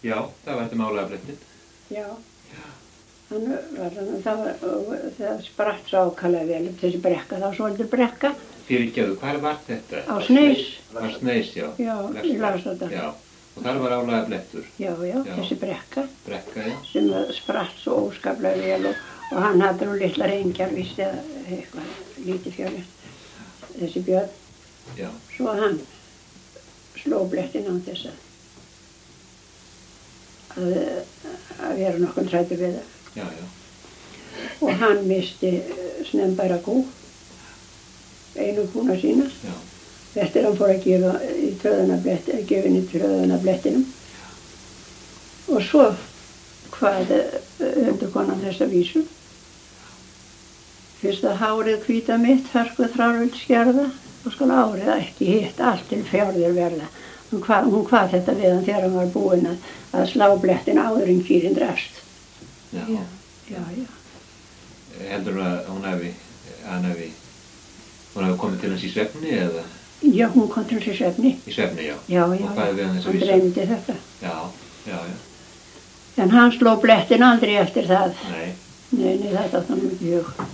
Já, það var þetta málaða blettin. Já. Hann var hann, það spratt svo ákaflega vel þessi brekka, það var svolítið brekka. Fyrirgefðu, hvar var þetta? Á Sneis. Á Sneis, já. Já, í Laxárdal. Já, og þar var álaga blettur. Já, þessi brekka. Brekka, já. Sem spratt svo óskaplega vel og hann hafði nú litlar engjar, víst, eða eitthvað lítið fjörið. Þessi Björn. Já. Svo hann sló blettin án þess að vera nokkuð hræddur við það. Já, já. Og hann misti snembæra kú, einu kúna sína. Já. Eftir hann fór að gefa í tröðunarblettinum. Og svo hvað undirkonan þessa vísu. Fyrst að hárið hvíta mitt, fersku þrárvild skerða, og skal árið ekki hitt allt til fjárðir verða. Hún hvað þetta við hann þegar hann var búinn að slá blettin áður en kýrin drefst. Já. Já. Heldur að hún hafi komið til hans í svefni eða? Já, hún kom til hans í svefni. Í svefni, já. Já. Og hvað er við hann þess að vísa? Hann dreymdi þetta. Já. En hann sló blettin aldrei eftir það. Nei. Nei, þetta átti hann ekki í hug.